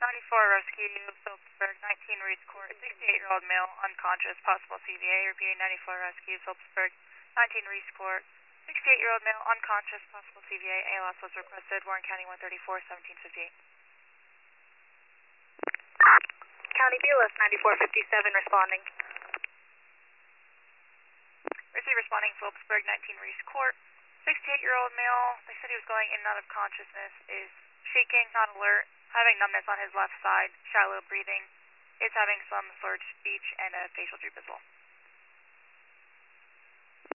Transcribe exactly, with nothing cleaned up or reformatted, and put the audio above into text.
ninety-four rescue, Phillipsburg, nineteen Reese Court, sixty-eight-year-old male, unconscious, possible C V A. Repeating, ninety-four rescue, Phillipsburg, nineteen Reese Court, sixty-eight-year-old male, unconscious, possible C V A. A L S was requested, Warren County one thirty-four, seventeen fifty-eight. County B L S ninety-four fifty-seven responding. Receive responding, Phillipsburg, nineteen Reese Court, sixty-eight-year-old male, they said he was going in and out of consciousness, is shaking, not alert, having numbness on his left side, shallow breathing, is having some slurred speech and a facial droop as well.